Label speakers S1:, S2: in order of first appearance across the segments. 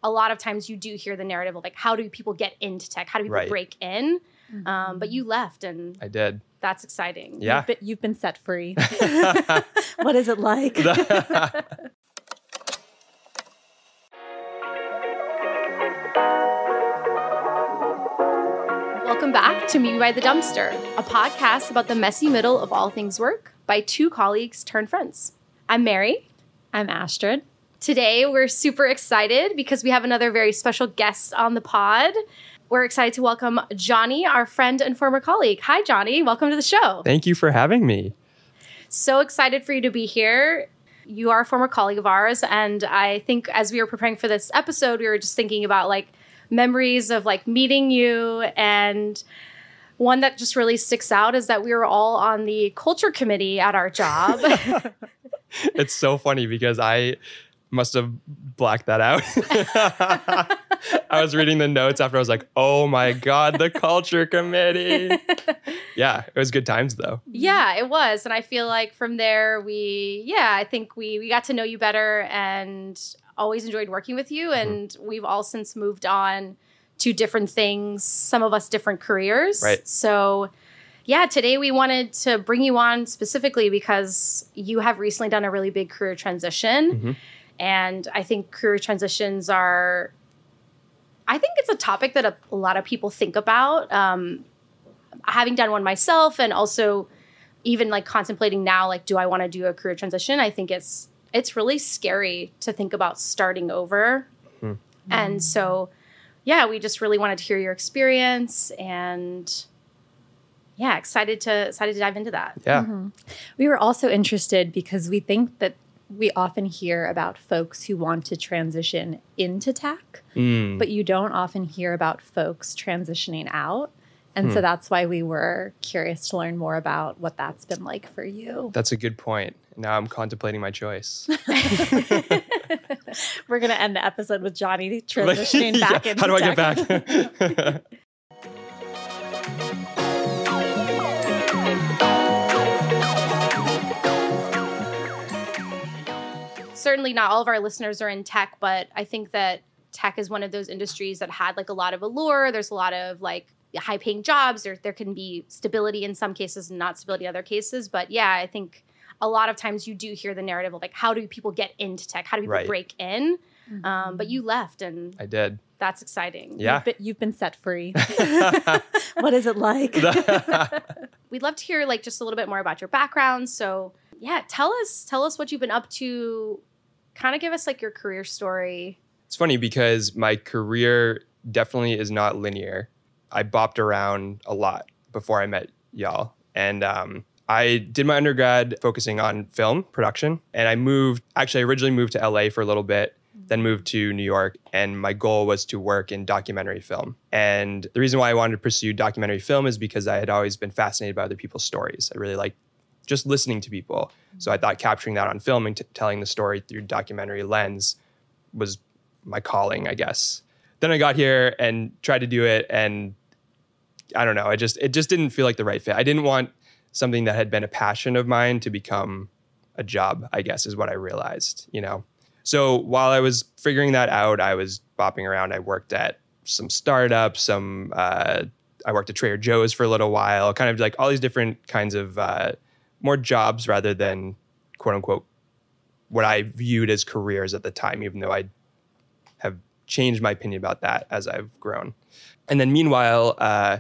S1: a lot of times you do hear the narrative of like, how do people get into tech? How do people break in? But you left, and
S2: I did.
S1: That's exciting.
S2: Yeah.
S3: You've been set free. What is it like?
S1: Welcome back to Meet Me by the Dumpster, a podcast about the messy middle of all things work by two colleagues turned friends. I'm Mary.
S3: I'm Astrid.
S1: Today, we're super excited because we have another very special guest on the pod. We're excited to welcome Johnny, our friend and former colleague. Hi, Johnny. Welcome to the show.
S2: Thank you for having me.
S1: So excited for you to be here. You are a former colleague of ours, and I think as we were preparing for this episode, we were just thinking about like memories of like meeting you, and one that just really sticks out is that we were all on the culture committee at our job.
S2: It's so funny because I must have blacked that out. I was reading the notes after I was like, oh my God, the culture committee. Yeah, it was good times though.
S1: Yeah, it was. And I feel like from there, I think we got to know you better and always enjoyed working with you. And we've all since moved on to different things, some of us different careers.
S2: Right.
S1: So yeah, today we wanted to bring you on specifically because you have recently done a really big career transition. And I think career transitions I think it's a topic that a lot of people think about. Having done one myself and also even like contemplating now, like, do I want to do a career transition? I think it's really scary to think about starting over. And so, yeah, we just really wanted to hear your experience and yeah, excited to dive into that.
S2: Yeah.
S3: We were also interested because we think that we often hear about folks who want to transition into tech, but you don't often hear about folks transitioning out. And so that's why we were curious to learn more about what that's been like for you.
S2: That's a good point. Now I'm contemplating my choice.
S3: We're going to end the episode with Johnny transitioning back into
S2: How do I
S3: tech.
S2: get back?
S1: Certainly not all of our listeners are in tech, but I think that tech is one of those industries that had like a lot of allure. There's a lot of like high paying jobs. There can be stability in some cases and not stability in other cases. But yeah, I think a lot of times you do hear the narrative of like, how do people get into tech? How do people break in? But you left, and
S2: I did.
S1: that's exciting.
S2: Yeah.
S3: You've been set free. What is it like?
S1: We'd love to hear like just a little bit more about your background. So yeah, tell us what you've been up to. Kind of give us like your career story.
S2: It's funny because my career definitely is not linear. I bopped around a lot before I met y'all. And I did my undergrad focusing on film production. And I originally moved to LA for a little bit, then moved to New York. And my goal was to work in documentary film. And the reason why I wanted to pursue documentary film is because I had always been fascinated by other people's stories. I really liked just listening to people. So I thought capturing that on film and telling the story through documentary lens was my calling, I guess. Then I got here and tried to do it, and I don't know, it just didn't feel like the right fit. I didn't want something that had been a passion of mine to become a job, I guess, is what I realized, So while I was figuring that out, I was bopping around. I worked at some startups, I worked at Trader Joe's for a little while, kind of like all these different kinds of more jobs rather than quote unquote what I viewed as careers at the time, even though I have changed my opinion about that as I've grown. And then meanwhile,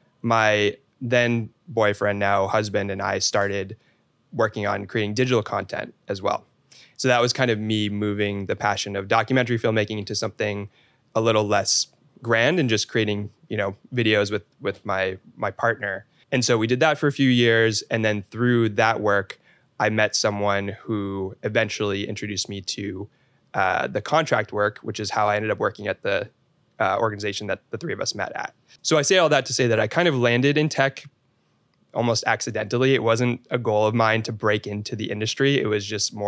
S2: my then boyfriend, now husband, and I started working on creating digital content as well. So that was kind of me moving the passion of documentary filmmaking into something a little less grand and just creating, videos with my partner. And so we did that for a few years. And then through that work, I met someone who eventually introduced me to the contract work, which is how I ended up working at the organization that the three of us met at. So I say all that to say that I kind of landed in tech almost accidentally. It wasn't a goal of mine to break into the industry. It was just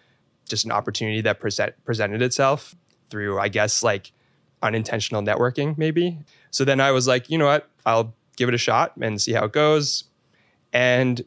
S2: an opportunity that presented itself through, I guess, like unintentional networking maybe. So then I was like, you know what, I'll give it a shot and see how it goes. And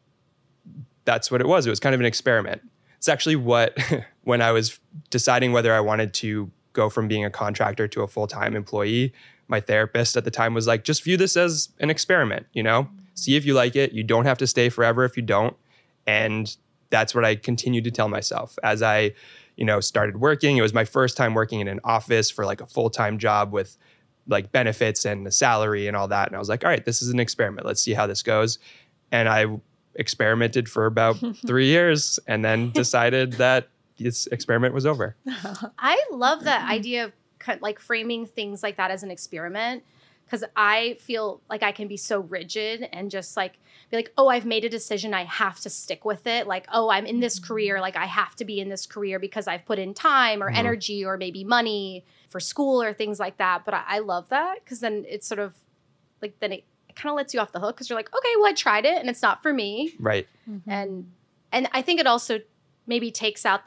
S2: that's what it was. It was kind of an experiment. It's actually what, when I was deciding whether I wanted to go from being a contractor to a full-time employee, my therapist at the time was like, just view this as an experiment, see if you like it. You don't have to stay forever if you don't. And that's what I continued to tell myself as I, started working. It was my first time working in an office for like a full-time job with like benefits and the salary and all that. And I was like, all right, this is an experiment. Let's see how this goes. And I experimented for about 3 years and then decided that this experiment was over.
S1: I love that idea of like framing things like that as an experiment, because I feel like I can be so rigid and just like be like, oh, I've made a decision, I have to stick with it. Like, oh, I'm in this career, like I have to be in this career because I've put in time or energy or maybe money for school or things like that. But I love that, because then it's sort of like, then it kind of lets you off the hook, because you're like, okay, well, I tried it and it's not for me.
S2: Right.
S1: And I think it also maybe takes out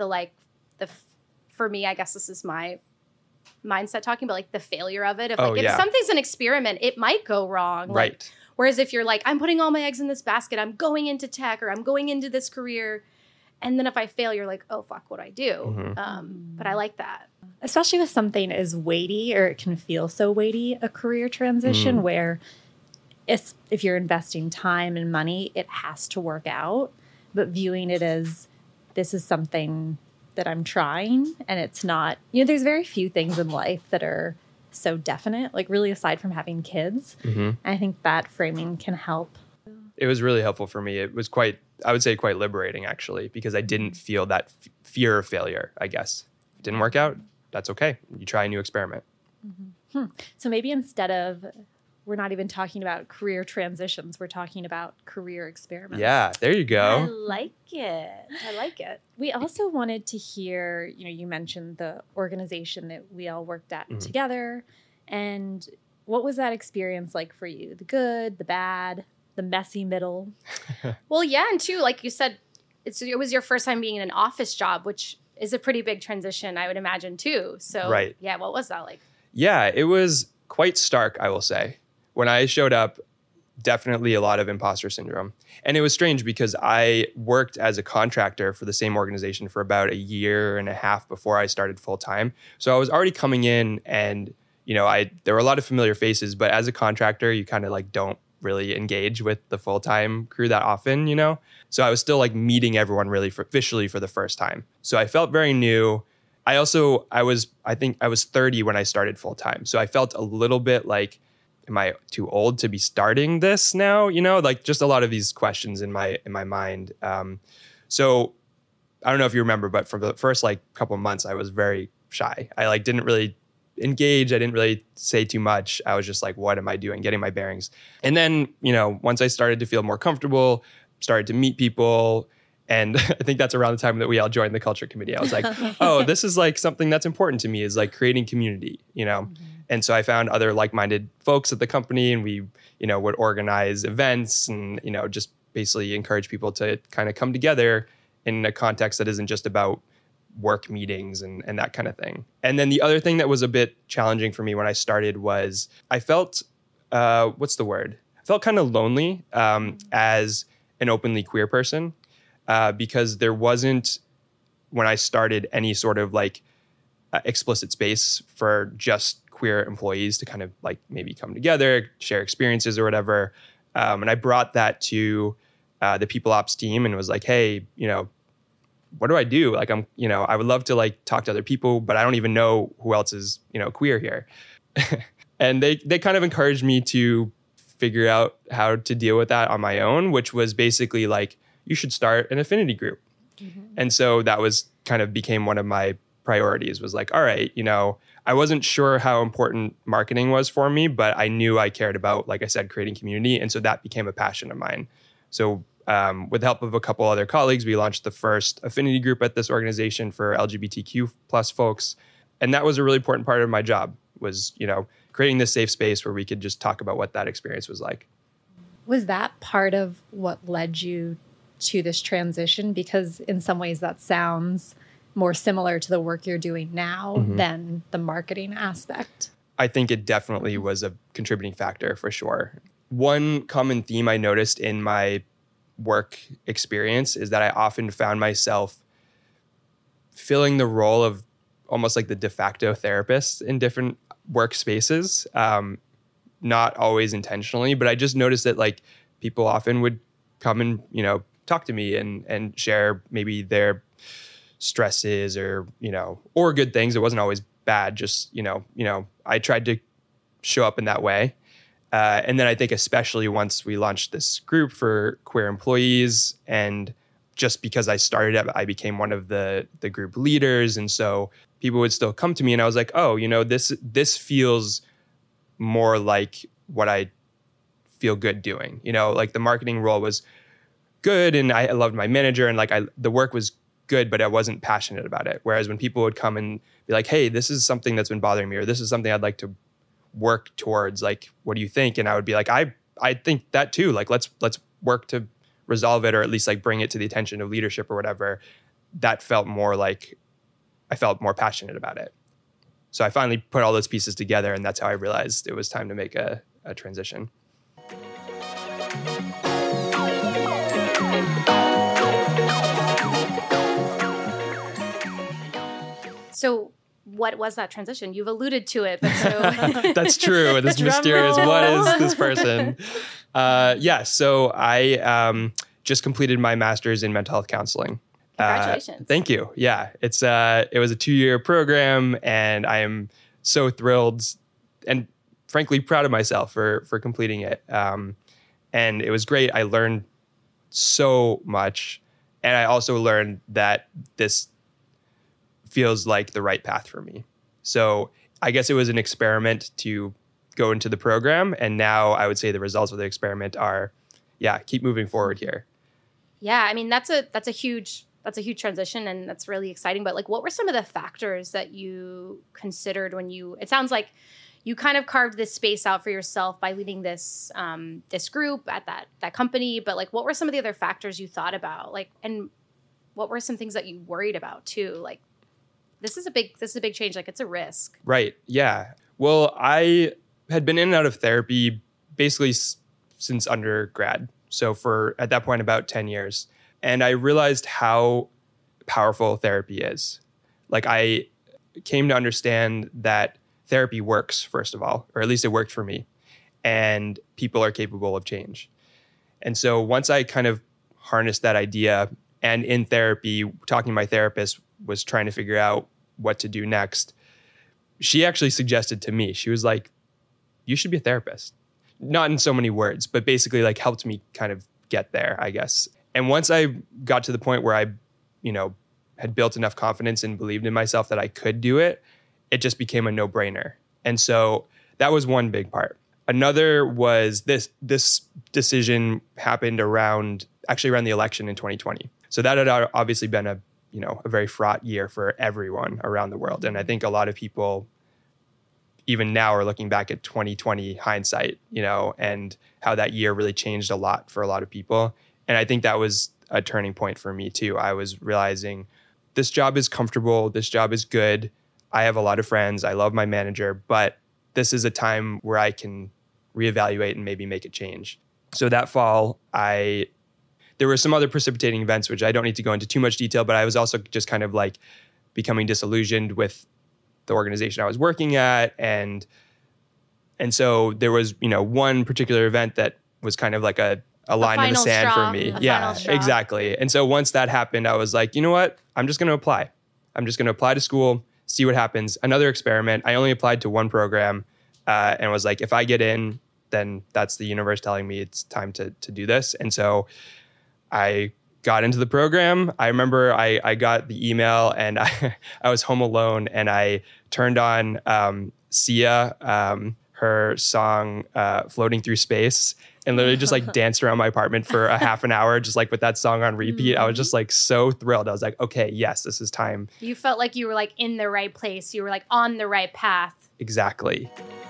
S1: for me, I guess this is my mindset talking about like the failure of it. If something's an experiment, it might go wrong.
S2: Right.
S1: Like, whereas if you're like, I'm putting all my eggs in this basket, I'm going into tech or I'm going into this career, and then if I fail, you're like, oh, fuck, what do I do? But I like that.
S3: Especially with something as weighty, or it can feel so weighty, a career transition where if you're investing time and money, it has to work out. But viewing it as this is something that I'm trying, and it's not, there's very few things in life that are so definite, like really aside from having kids. I think that framing can help.
S2: It was really helpful for me. It was I would say quite liberating actually, because I didn't feel that fear of failure, I guess. If it didn't work out, that's okay. You try a new experiment.
S3: So maybe instead of, we're not even talking about career transitions, we're talking about career experiments.
S2: Yeah, there you go.
S1: I like it.
S3: We also wanted to hear, you mentioned the organization that we all worked at together. And what was that experience like for you? The good, the bad, the messy middle?
S1: Well, yeah. And too, like you said, it was your first time being in an office job, which is a pretty big transition, I would imagine too. So
S2: right.
S1: Yeah, what was that like?
S2: Yeah, it was quite stark, I will say. When I showed up, definitely a lot of imposter syndrome. And it was strange because I worked as a contractor for the same organization for about a year and a half before I started full time. So I was already coming in and, there were a lot of familiar faces, but as a contractor, you kind of like don't really engage with the full-time crew that often, So I was still like meeting everyone really officially for the first time. So I felt very new. I think I was 30 when I started full time. So I felt a little bit like, am I too old to be starting this now? Like just a lot of these questions in my mind. So I don't know if you remember, but for the first like couple of months, I was very shy. I like didn't really engage. I didn't really say too much. I was just like, what am I doing? Getting my bearings. And then, once I started to feel more comfortable, started to meet people. And I think that's around the time that we all joined the culture committee. I was like, oh, this is like something that's important to me, is like creating community, And so I found other like-minded folks at the company, and we, would organize events and, just basically encourage people to kind of come together in a context that isn't just about work meetings and that kind of thing. And then the other thing that was a bit challenging for me when I started was I felt, I felt kind of lonely as an openly queer person because there wasn't, when I started, any sort of like explicit space for just queer employees to kind of like maybe come together, share experiences or whatever. And I brought that to the people ops team and was like, hey, what do I do? Like, I would love to like talk to other people, but I don't even know who else is, queer here. And they kind of encouraged me to figure out how to deal with that on my own, which was basically like, you should start an affinity group. And so that was kind of became one of my priorities, was like, all right, I wasn't sure how important marketing was for me, but I knew I cared about, like I said, creating community. And so that became a passion of mine. So with the help of a couple other colleagues, we launched the first affinity group at this organization for LGBTQ plus folks. And that was a really important part of my job, was, creating this safe space where we could just talk about what that experience was like.
S3: Was that part of what led you to this transition? Because in some ways that sounds more similar to the work you're doing now than the marketing aspect.
S2: I think it definitely was a contributing factor for sure. One common theme I noticed in my work experience is that I often found myself filling the role of almost like the de facto therapist in different workspaces. Not always intentionally, but I just noticed that like people often would come and, talk to me and share maybe their stresses or good things. It wasn't always bad. Just, I tried to show up in that way. And then I think especially once we launched this group for queer employees, and just because I started it, I became one of the group leaders. And so people would still come to me and I was like, oh, this feels more like what I feel good doing. Like the marketing role was good and I loved my manager and like the work was good, but I wasn't passionate about it. Whereas when people would come and be like, hey, this is something that's been bothering me, or this is something I'd like to work towards, like, what do you think? And I would be like, I think that too. Like, let's work to resolve it, or at least like bring it to the attention of leadership or whatever. That felt more like I felt more passionate about it. So I finally put all those pieces together, and that's how I realized it was time to make a transition.
S1: So what was that transition? You've alluded to it, but so
S2: that's true. This mysterious, what is this person? So I just completed my master's in mental health counseling.
S1: Congratulations.
S2: Thank you. Yeah, it was a 2-year program, and I am so thrilled and frankly proud of myself for completing it. And it was great. I learned so much, and I also learned that this feels like the right path for me. So I guess it was an experiment to go into the program, and now I would say the results of the experiment are, keep moving forward here.
S1: Yeah, I mean that's a huge transition, and that's really exciting. But like, what were some of the factors that you considered when it sounds like you kind of carved this space out for yourself by leading this this group at that company. But like, what were some of the other factors you thought about? Like, and what were some things that you worried about too? Like, this is a big change. Like, it's a risk.
S2: Right. Yeah. Well, I had been in and out of therapy basically since undergrad. So for, at that point, about 10 years. And I realized how powerful therapy is. Like, I came to understand that therapy works, first of all, or at least it worked for me. And people are capable of change. And so once I kind of harnessed that idea, and in therapy, talking to my therapist, was trying to figure out what to do next, she actually suggested to me, she was like, you should be a therapist. Not in so many words, but basically like helped me kind of get there, I guess. And once I got to the point where I, had built enough confidence and believed in myself that I could do it, it just became a no-brainer. And so that was one big part. Another was this decision happened around the election in 2020. So that had obviously been a very fraught year for everyone around the world. And I think a lot of people even now are looking back at 2020 hindsight, and how that year really changed a lot for a lot of people. And I think that was a turning point for me too. I was realizing this job is comfortable. This job is good. I have a lot of friends. I love my manager, but this is a time where I can reevaluate and maybe make a change. So that fall, there were some other precipitating events, which I don't need to go into too much detail, but I was also just kind of like becoming disillusioned with the organization I was working at. And so there was, one particular event that was kind of like a line in the sand for me. Yeah, exactly. And so once that happened, I was like, you know what? I'm just going to apply. I'm just going to apply to school, see what happens. Another experiment. I only applied to one program and was like, if I get in, then that's the universe telling me it's time to do this. And so I got into the program. I remember I got the email and I was home alone and I turned on Sia, her song Floating Through Space, and literally just like danced around my apartment for a half an hour, just like with that song on repeat. I was just like so thrilled. I was like, okay, yes, this is time.
S1: You felt like you were like in the right place. You were like on the right path.
S2: Exactly.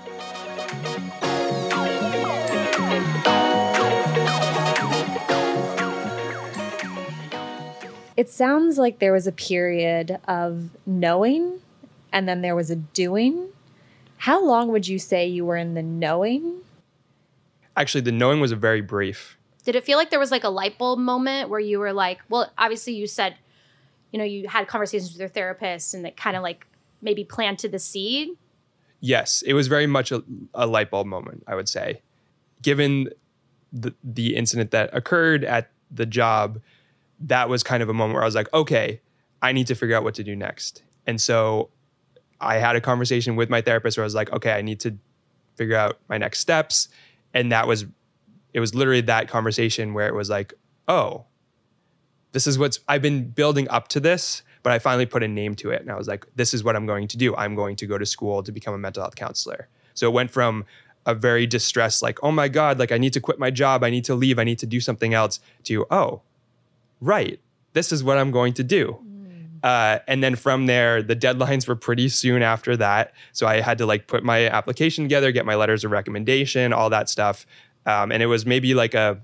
S3: It sounds like there was a period of knowing and then there was a doing. How long would you say you were in the knowing?
S2: Actually, the knowing was a very brief.
S1: Did it feel like there was like a light bulb moment where you were like, well, obviously you said, you had conversations with your therapist and it kind of like maybe planted the seed?
S2: Yes, it was very much a light bulb moment, I would say. Given the incident that occurred at the job, that was kind of a moment where I was like, okay, I need to figure out what to do next. And so I had a conversation with my therapist where I was like, okay, I need to figure out my next steps. And it was literally that conversation where it was like, oh, this is I've been building up to this, but I finally put a name to it. And I was like, this is what I'm going to do. I'm going to go to school to become a mental health counselor. So it went from a very distressed, like, oh my God, like I need to quit my job. I need to leave. I need to do something else to, oh, right. This is what I'm going to do. And then from there, the deadlines were pretty soon after that. So I had to like put my application together, get my letters of recommendation, all that stuff. And it was maybe like a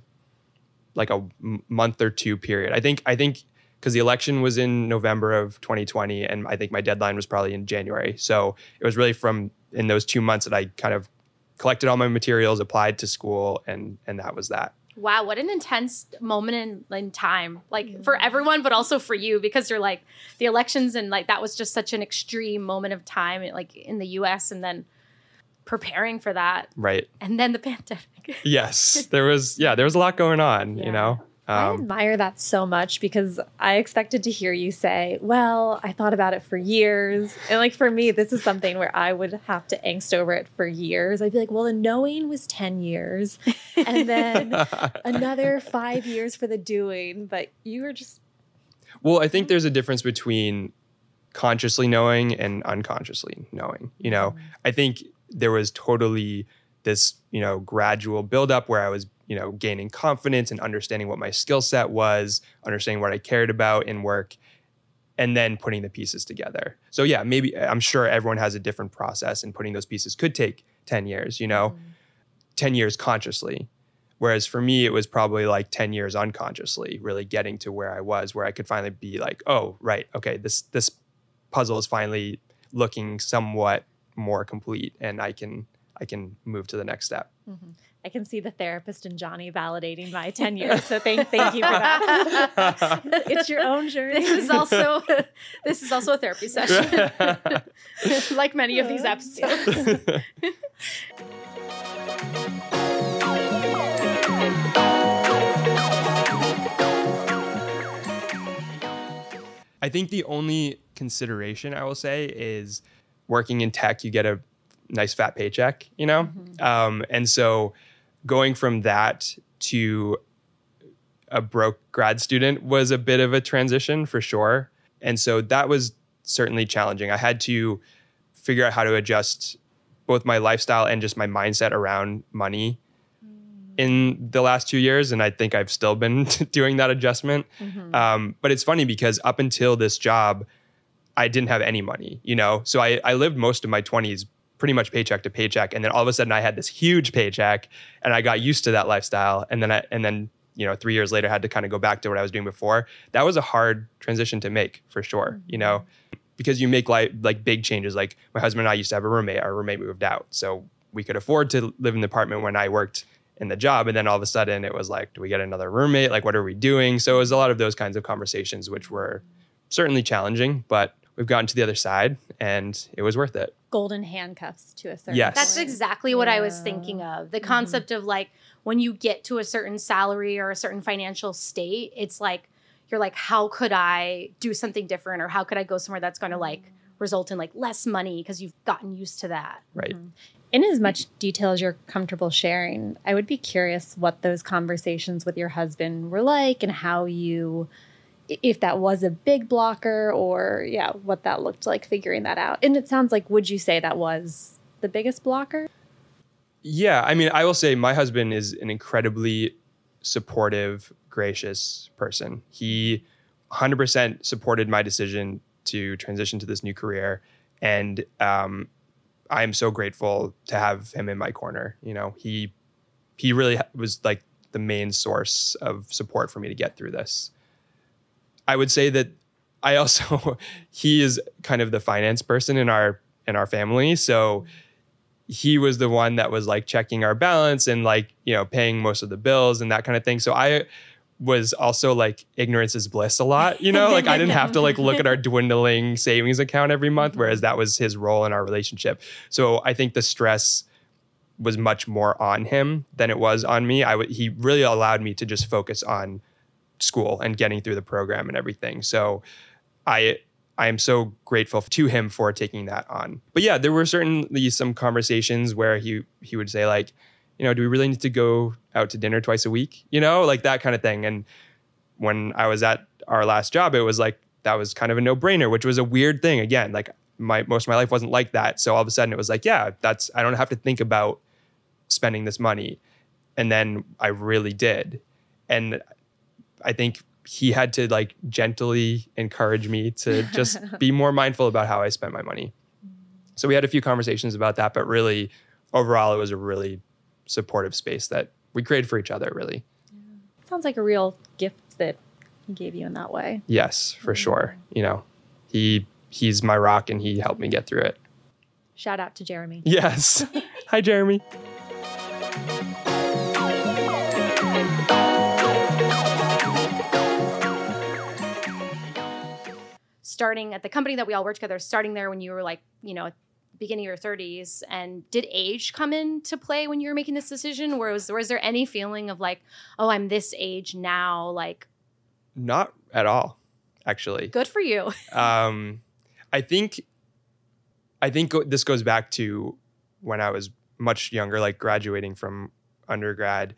S2: month or two period. I think because the election was in November of 2020, and I think my deadline was probably in January. So it was really in those 2 months that I kind of collected all my materials, applied to school, and that was that.
S1: Wow, what an intense moment in time, like for everyone, but also for you, because you're like the elections and like that was just such an extreme moment of time, like in the US, and then preparing for that.
S2: Right.
S1: And then the pandemic.
S2: Yes, there was a lot going on, you know.
S3: I admire that so much because I expected to hear you say, well, I thought about it for years. And like for me, this is something where I would have to angst over it for years. I'd be like, well, the knowing was 10 years and then another 5 years for the doing. But you were just...
S2: Well, I think there's a difference between consciously knowing and unconsciously knowing. You know, I think there was totally this, gradual buildup where I was, gaining confidence and understanding what my skill set was, understanding what I cared about in work, and then putting the pieces together. So yeah, maybe I'm sure everyone has a different process, and putting those pieces could take 10 years, 10 years consciously. Whereas for me, it was probably like 10 years unconsciously, really getting to where I was, where I could finally be like, oh, right, okay, this puzzle is finally looking somewhat more complete, and I can move to the next step.
S3: Mm-hmm. I can see the therapist in Johnny validating my 10 years. So thank you for that. It's your own journey.
S1: This is also a therapy session, like many of these episodes.
S2: I think the only consideration I will say is working in tech, you get a nice fat paycheck, Mm-hmm. And so going from that to a broke grad student was a bit of a transition for sure. And so that was certainly challenging. I had to figure out how to adjust both my lifestyle and just my mindset around money in the last 2 years. And I think I've still been doing that adjustment. Mm-hmm. But it's funny because up until this job, I didn't have any money, So I lived most of my 20s pretty much paycheck to paycheck. And then all of a sudden I had this huge paycheck and I got used to that lifestyle. And then 3 years later, I had to kind of go back to what I was doing before. That was a hard transition to make for sure, because you make like big changes. Like my husband and I used to have a roommate. Our roommate moved out. So we could afford to live in the apartment when I worked in the job. And then all of a sudden it was like, do we get another roommate? Like, what are we doing? So it was a lot of those kinds of conversations, which were certainly challenging, but we've gotten to the other side and it was worth it.
S3: Golden handcuffs to a certain
S2: Yes.
S1: That's exactly what I was thinking of. The concept of like, when you get to a certain salary or a certain financial state, it's like, you're like, how could I do something different? Or how could I go somewhere that's going to like result in like less money because you've gotten used to that.
S2: Right.
S3: Mm-hmm. In as much detail as you're comfortable sharing, I would be curious what those conversations with your husband were like and how you... if that was a big blocker or what that looked like figuring that out. And it sounds like, would you say that was the biggest blocker?
S2: Yeah. I mean, I will say my husband is an incredibly supportive, gracious person. He 100% supported my decision to transition to this new career. And I am so grateful to have him in my corner. He really was like the main source of support for me to get through this. I would say that he is kind of the finance person in our family. So he was the one that was like checking our balance and like, paying most of the bills and that kind of thing. So was also like ignorance is bliss a lot, you know, like I didn't have to like look at our dwindling savings account every month, whereas that was his role in our relationship. So I think the stress was much more on him than it was on me. He really allowed me to just focus on school and getting through the program and everything. So I am so grateful to him for taking that on. But yeah, there were certainly some conversations where he would say like, you know, do we really need to go out to dinner twice a week? You know, like that kind of thing. And when I was at our last job, it was like, that was kind of a no-brainer, which was a weird thing. Again, like most of my life wasn't like that. So all of a sudden it was like, yeah, I don't have to think about spending this money. And then I really did. And I think he had to like gently encourage me to just be more mindful about how I spent my money. So we had a few conversations about that, but really overall, it was a really supportive space that we created for each other, really.
S3: Yeah. Sounds like a real gift that he gave you in that way.
S2: Yes, for sure. You know, he's my rock and he helped me get through it.
S3: Shout out to Jeremy.
S2: Yes. Hi, Jeremy.
S1: Starting at the company that we all worked together, starting there when you were like, you know, beginning of your 30s, and did age come into play when you were making this decision? Was there any feeling of like, oh, I'm this age now? Like,
S2: not at all, actually.
S1: Good for you.
S2: I think this goes back to when I was much younger, like graduating from undergrad.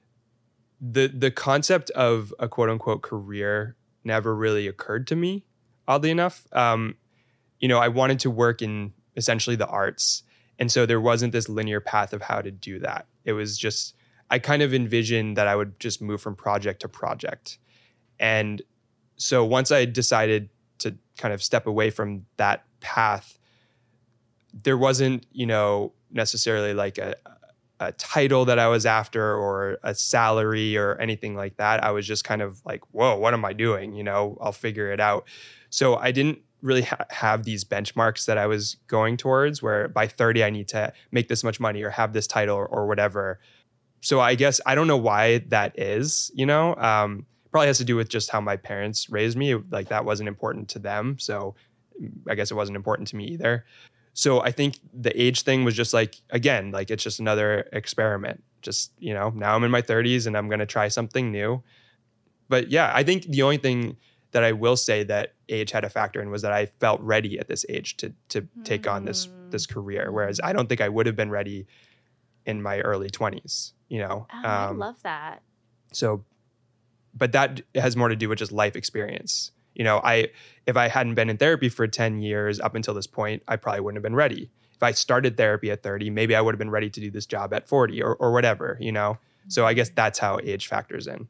S2: The concept of a quote unquote career never really occurred to me, oddly enough. You know, I wanted to work in essentially the arts. And so there wasn't this linear path of how to do that. It was just, I kind of envisioned that I would just move from project to project. And so once I decided to kind of step away from that path, there wasn't, you know, necessarily like a title that I was after or a salary or anything like that. I was just kind of like, whoa, what am I doing? You know, I'll figure it out. So I didn't really have these benchmarks that I was going towards where by 30, I need to make this much money or have this title or whatever. So I guess I don't know why that is, you know, probably has to do with just how my parents raised me. Like that wasn't important to them. So I guess it wasn't important to me either. So I think the age thing was just like, again, like it's just another experiment. Just, you know, now I'm in my 30s and I'm going to try something new. But yeah, I think the only thing that I will say that age had a factor in was that I felt ready at this age to take on this career. Whereas I don't think I would have been ready in my early 20s, you know.
S1: I love that.
S2: So, but that has more to do with just life experience. You know, if I hadn't been in therapy for 10 years up until this point, I probably wouldn't have been ready. If I started therapy at 30, maybe I would have been ready to do this job at 40 or whatever, you know. So I guess that's how age factors in.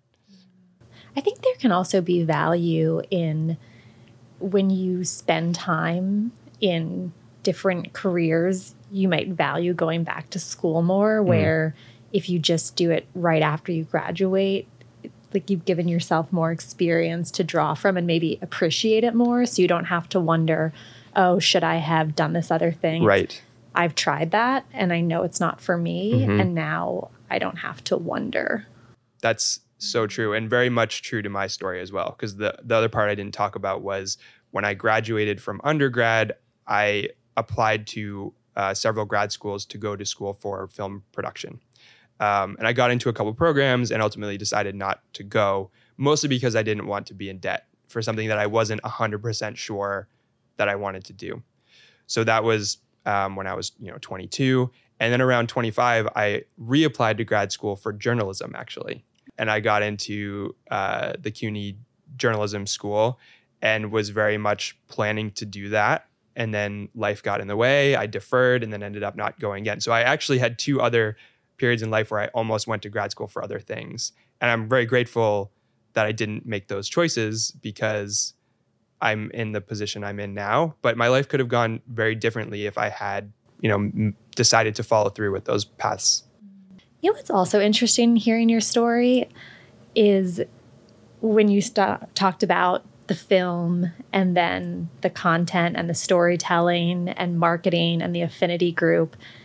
S3: I think there can also be value in when you spend time in different careers, you might value going back to school more, where if you just do it right after you graduate, like you've given yourself more experience to draw from and maybe appreciate it more. So you don't have to wonder, oh, should I have done this other thing?
S2: Right.
S3: I've tried that and I know it's not for me. And now I don't have to wonder.
S2: That's so true, and very much true to my story as well. Because the other part I didn't talk about was when I graduated from undergrad, I applied to several grad schools to go to school for film production. And I got into a couple programs and ultimately decided not to go, mostly because I didn't want to be in debt for something that I wasn't 100% sure that I wanted to do. So that was when I was 22. And then around 25, I reapplied to grad school for journalism, actually. And I got into the CUNY journalism school and was very much planning to do that. And then life got in the way. I deferred and then ended up not going again. So I actually had two other periods in life where I almost went to grad school for other things. And I'm very grateful that I didn't make those choices because I'm in the position I'm in now. But my life could have gone very differently if I had, decided to follow through with those paths.
S3: You know what's also interesting hearing your story is when you talked about the film and then the content and the storytelling and marketing and the affinity group.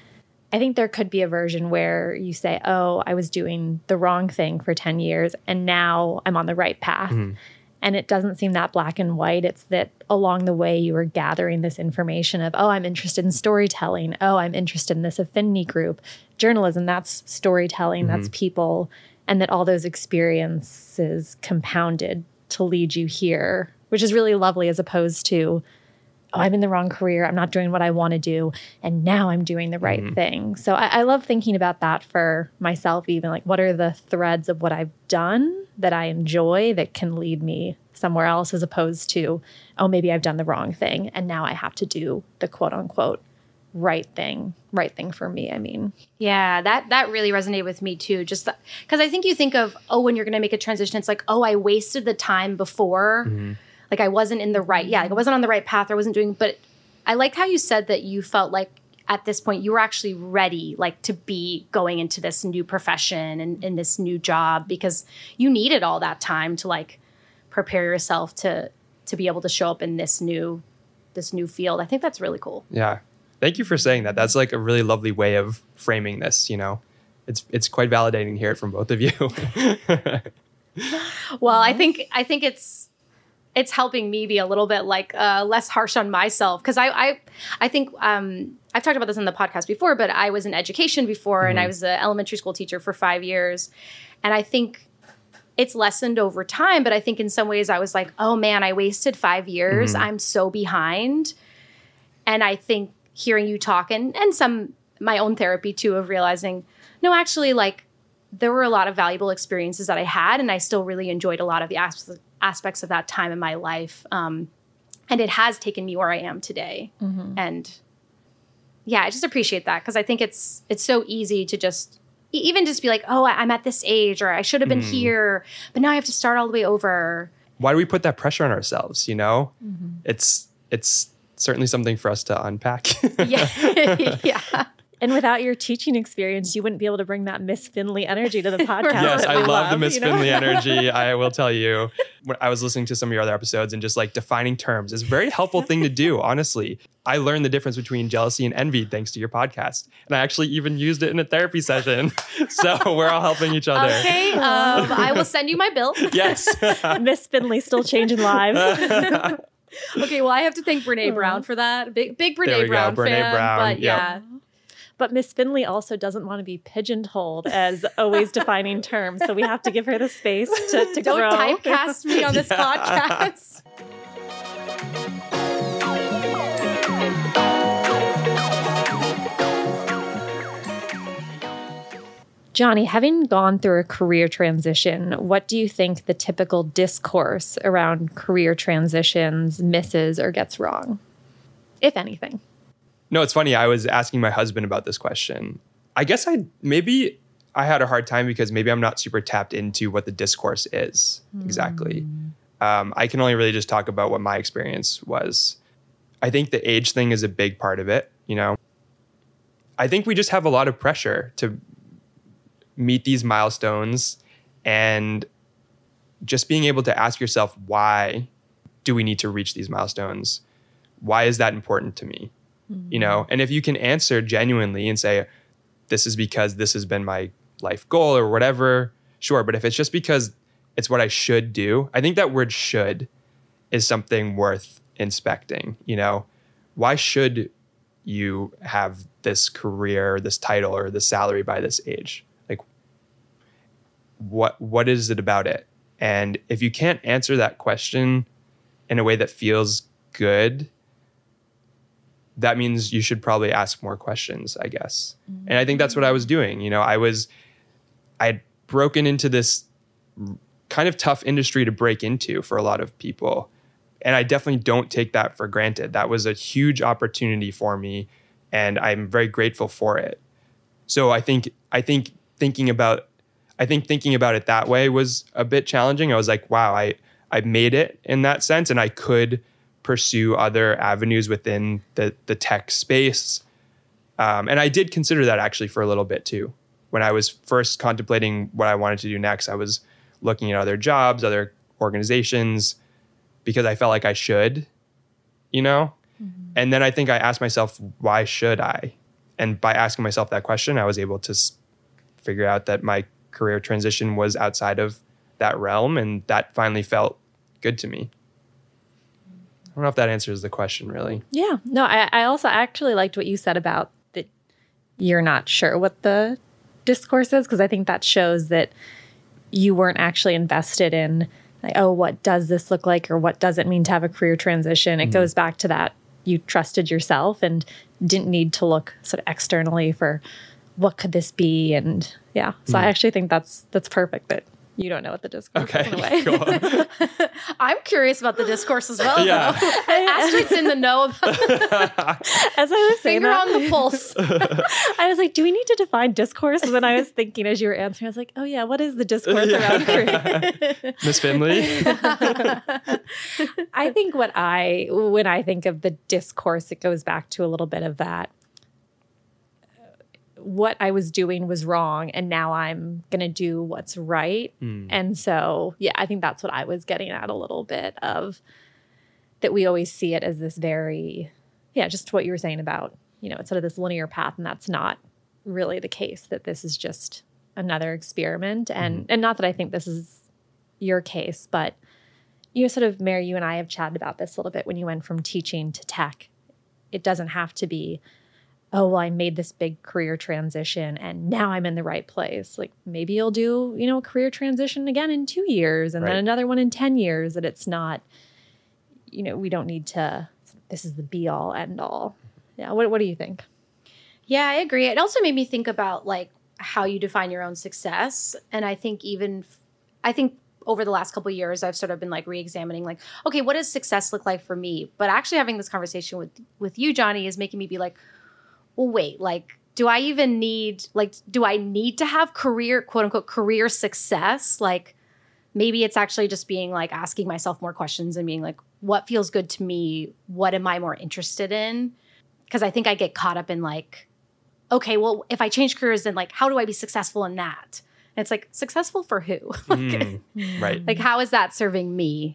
S3: I think there could be a version where you say, oh, I was doing the wrong thing for 10 years and now I'm on the right path. And it doesn't seem that black and white. It's that along the way you were gathering this information of, oh, I'm interested in storytelling. Oh, I'm interested in this affinity group. Journalism, that's storytelling, that's people. And that all those experiences compounded to lead you here, which is really lovely, as opposed to, oh, I'm in the wrong career, I'm not doing what I want to do, and now I'm doing the right thing. So I love thinking about that for myself, even like what are the threads of what I've done that I enjoy that can lead me somewhere else, as opposed to, oh, maybe I've done the wrong thing and now I have to do the quote unquote right thing for me. I mean,
S1: yeah, that really resonated with me too. Just because I think you think of, oh, when you're going to make a transition, it's like, oh, I wasted the time before. Like I wasn't in the right, like I wasn't on the right path, or I wasn't doing, but I liked how you said that you felt like at this point you were actually ready, like to be going into this new profession and in this new job, because you needed all that time to like prepare yourself to be able to show up in this new field. I think that's really cool.
S2: Yeah. Thank you for saying that. That's like a really lovely way of framing this, you know. It's quite validating to hear it from both of you.
S1: Well, I think it's helping me be a little bit like less harsh on myself, because I think I've talked about this on the podcast before, but I was in education before and I was an elementary school teacher for 5 years, and I think it's lessened over time. But I think in some ways I was like, oh man, I wasted 5 years. I'm so behind. And I think hearing you talk and some my own therapy too of realizing, no, actually, like there were a lot of valuable experiences that I had, and I still really enjoyed a lot of the aspects of that time in my life. And it has taken me where I am today. And yeah, I just appreciate that, because I think it's so easy to just even just be like, oh, I'm at this age, or I should have been here, but now I have to start all the way over.
S2: Why do we put that pressure on ourselves? You know, it's certainly something for us to unpack.
S1: Yeah.
S3: And without your teaching experience, you wouldn't be able to bring that Miss Finley energy to the podcast.
S2: Yes, I love the Miss
S3: you know?
S2: Finley energy. I will tell you, when I was listening to some of your other episodes, and just like defining terms is a very helpful thing to do, honestly. I learned the difference between jealousy and envy thanks to your podcast. And I actually even used it in a therapy session. So we're all helping each other.
S1: Okay, I will send you my bill.
S2: Yes.
S3: Miss Finley still changing lives.
S1: Okay, well, I have to thank Brene Brown for that. Big Brene Brown
S2: Brene
S1: fan.
S2: Brown,
S1: But
S2: yep.
S1: yeah.
S3: But Miss Finley also doesn't want to be pigeonholed as always defining terms. So we have to give her the space to
S1: Don't
S3: grow.
S1: typecast me on this podcast.
S3: Johnny, having gone through a career transition, what do you think the typical discourse around career transitions misses or gets wrong, if anything?
S2: No, it's funny. I was asking my husband about this question. I guess I had a hard time because maybe I'm not super tapped into what the discourse is exactly. I can only really just talk about what my experience was. I think the age thing is a big part of it. You know, I think we just have a lot of pressure to meet these milestones, and just being able to ask yourself, why do we need to reach these milestones? Why is that important to me? You know, and if you can answer genuinely and say, this is because this has been my life goal or whatever, sure. But if it's just because it's what I should do, I think that word should is something worth inspecting. You know, why should you have this career, this title, or this salary by this age? Like, what is it about it? And if you can't answer that question in a way that feels good, that means you should probably ask more questions, I guess. And I think that's what I was doing. You know, I had broken into this kind of tough industry to break into for a lot of people. And I definitely don't take that for granted. That was a huge opportunity for me, and I'm very grateful for it. So I think thinking about it that way was a bit challenging. I was like, wow, I made it in that sense, and I could pursue other avenues within the tech space. And I did consider that actually for a little bit too. When I was first contemplating what I wanted to do next, I was looking at other jobs, other organizations, because I felt like I should, you know? And then I think I asked myself, why should I? And by asking myself that question, I was able to figure out that my career transition was outside of that realm, and that finally felt good to me. I don't know if that answers the question really.
S3: Yeah. No, I also actually liked what you said about that you're not sure what the discourse is, because I think that shows that you weren't actually invested in like, oh, what does this look like, or what does it mean to have a career transition? It goes back to that you trusted yourself and didn't need to look sort of externally for what could this be. And yeah, so I actually think that's perfect that you don't know what the discourse is in a way.
S2: Cool.
S1: I'm curious about the discourse as well,
S2: Yeah.
S1: though. Astrid's in the know about
S3: As I was saying
S1: finger
S3: that,
S1: on the pulse.
S3: I was like, do we need to define discourse? And then I was thinking as you were answering, I was like, oh yeah, what is the discourse around career?
S2: Miss Finley?
S3: I think when I think of the discourse, it goes back to a little bit of that. What I was doing was wrong, and now I'm going to do what's right. And so, yeah, I think that's what I was getting at a little bit of that we always see it as this very, just what you were saying about, it's sort of this linear path, and that's not really the case, that this is just another experiment. And not that I think this is your case, but sort of, Mary, you and I have chatted about this a little bit when you went from teaching to tech. It doesn't have to be, oh, well, I made this big career transition and now I'm in the right place. Like maybe you'll do, a career transition again in 2 years and then another one in 10 years. That it's not, we don't need to, this is the be all end all. Yeah. What do you think?
S1: Yeah, I agree. It also made me think about like how you define your own success. And I think over the last couple of years, I've sort of been like re-examining like, okay, what does success look like for me? But actually having this conversation with you, Johnny, is making me be like, well, wait, like, do I need to have career, quote unquote, career success? Like, maybe it's actually just being like asking myself more questions and being like, what feels good to me? What am I more interested in? Because I think I get caught up in like, okay, well, if I change careers, then like, how do I be successful in that? And it's like, successful for who?
S2: Right.
S1: Like, how is that serving me?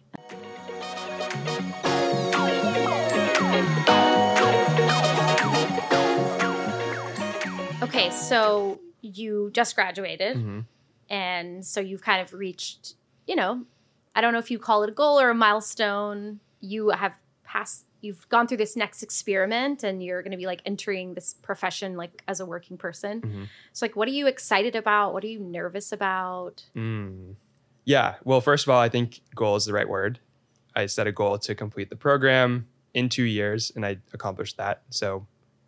S1: Okay, so you just graduated, and so you've kind of reached, I don't know if you call it a goal or a milestone. You've gone through this next experiment, and you're going to be like entering this profession like as a working person. So like, what are you excited about? What are you nervous about?
S2: Yeah, well, first of all, I think goal is the right word. I set a goal to complete the program in 2 years, and I accomplished that. So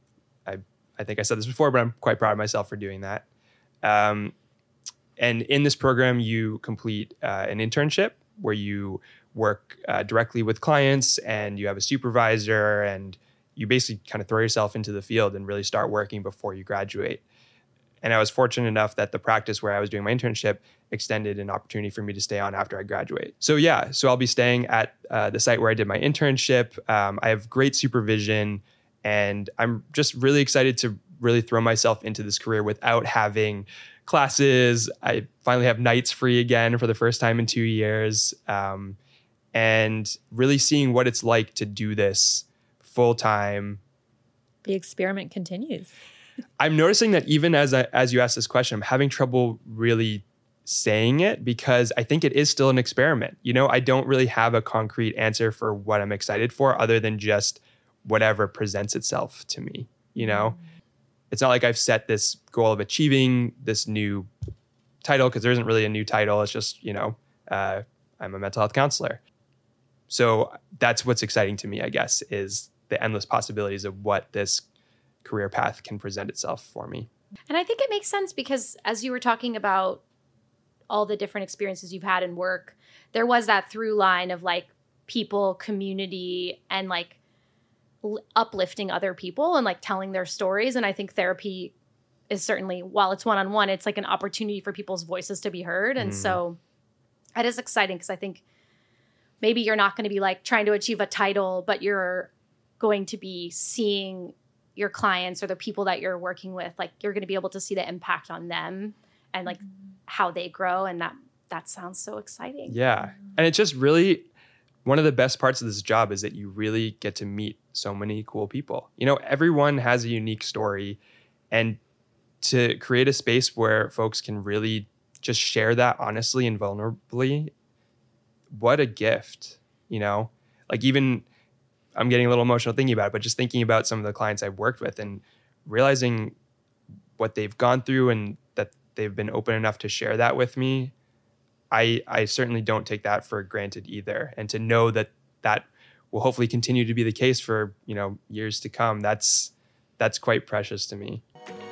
S2: I think I said this before, but I'm quite proud of myself for doing that. And in this program, you complete an internship where you work directly with clients, and you have a supervisor, and you basically kind of throw yourself into the field and really start working before you graduate. And I was fortunate enough that the practice where I was doing my internship extended an opportunity for me to stay on after I graduate. So I'll be staying at the site where I did my internship. I have great supervision. And I'm just really excited to really throw myself into this career without having classes. I finally have nights free again for the first time in 2 years. And really seeing what it's like to do this full time.
S3: The experiment continues.
S2: I'm noticing that even as you ask this question, I'm having trouble really saying it because I think it is still an experiment. I don't really have a concrete answer for what I'm excited for other than just whatever presents itself to me, It's not like I've set this goal of achieving this new title, because there isn't really a new title. It's just, I'm a mental health counselor. So that's what's exciting to me, I guess, is the endless possibilities of what this career path can present itself for me.
S1: And I think it makes sense because as you were talking about all the different experiences you've had in work, there was that through line of like people, community, and like uplifting other people and like telling their stories. And I think therapy is certainly, while it's one-on-one, it's like an opportunity for people's voices to be heard. And so that is exciting because I think maybe you're not going to be like trying to achieve a title, but you're going to be seeing your clients or the people that you're working with, like you're going to be able to see the impact on them and like how they grow. And that sounds so exciting.
S2: Yeah. And it's just really one of the best parts of this job is that you really get to meet so many cool people. Everyone has a unique story, And to create a space where folks can really just share that honestly and vulnerably, what a gift, you know? Like, even I'm getting a little emotional thinking about it, but just thinking about some of the clients I've worked with and realizing what they've gone through and that they've been open enough to share that with me, I certainly don't take that for granted either. And to know that that will hopefully continue to be the case for, you know, years to come, that's quite precious to me.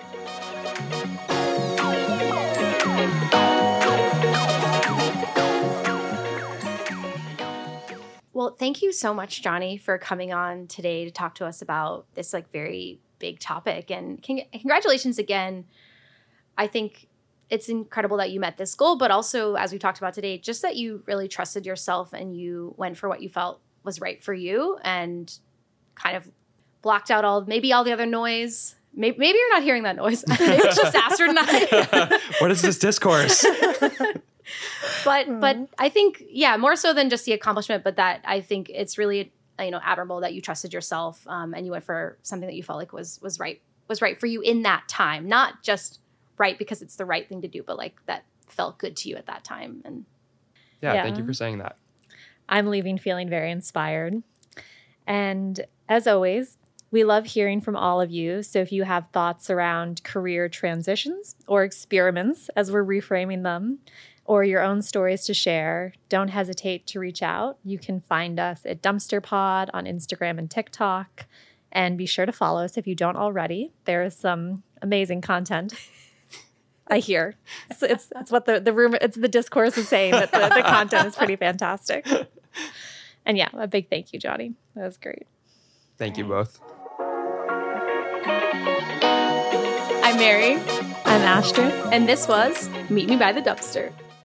S1: Well, thank you so much, Johnny, for coming on today to talk to us about this like very big topic. And congratulations again. I think it's incredible that you met this goal, but also, as we talked about today, just that you really trusted yourself and you went for what you felt was right for you and kind of blocked out maybe all the other noise. Maybe you're not hearing that noise. Maybe it's just Astrid and I.
S2: What is this discourse?
S1: But I think, yeah, more so than just the accomplishment, but that I think it's really, you know, admirable that you trusted yourself and you went for something that you felt like was right for you in that time. Not just right because it's the right thing to do, but like that felt good to you at that time. And
S2: yeah, thank you for saying that.
S3: I'm leaving feeling very inspired. And as always, we love hearing from all of you. So if you have thoughts around career transitions or experiments, as we're reframing them, or your own stories to share, don't hesitate to reach out. You can find us at Dumpster Pod on Instagram and TikTok. And be sure to follow us if you don't already. There is some amazing content. I hear. It's what the rumor, it's the discourse is saying that the content is pretty fantastic. And yeah, a big thank you, Johnny. That was great.
S2: Thank you both.
S1: I'm Mary.
S3: I'm Astrid.
S1: And this was Meet Me by the Dumpster.